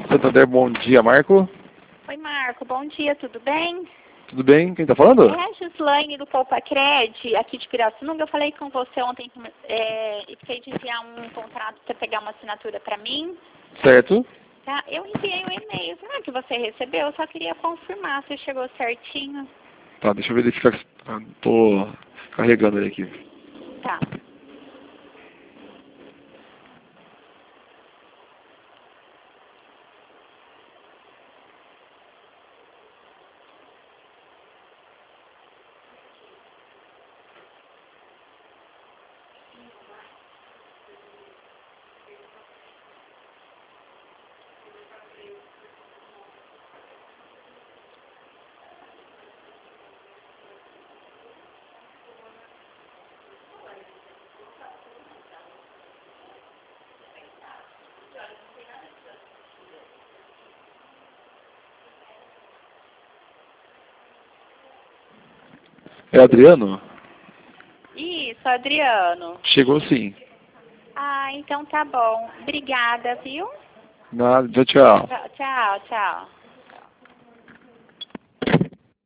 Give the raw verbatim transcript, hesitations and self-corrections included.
Santander, bom dia, Marco. Oi, Marco, bom dia, tudo bem? Tudo bem? Quem está falando? É a Gislaine do Poupacred, aqui de Pirassununga. Eu falei com você ontem é, e fiquei de enviar um contrato para você pegar uma assinatura para mim. Certo. Tá? Eu enviei um e-mail, será que você recebeu? Eu só queria confirmar se chegou certinho. Tá, deixa eu verificar. Estou carregando ele aqui. Tá. É Adriano? Isso, Adriano. Chegou sim. Ah, então tá bom. Obrigada, viu? Nada, tchau, tchau. Tchau, tchau. tchau.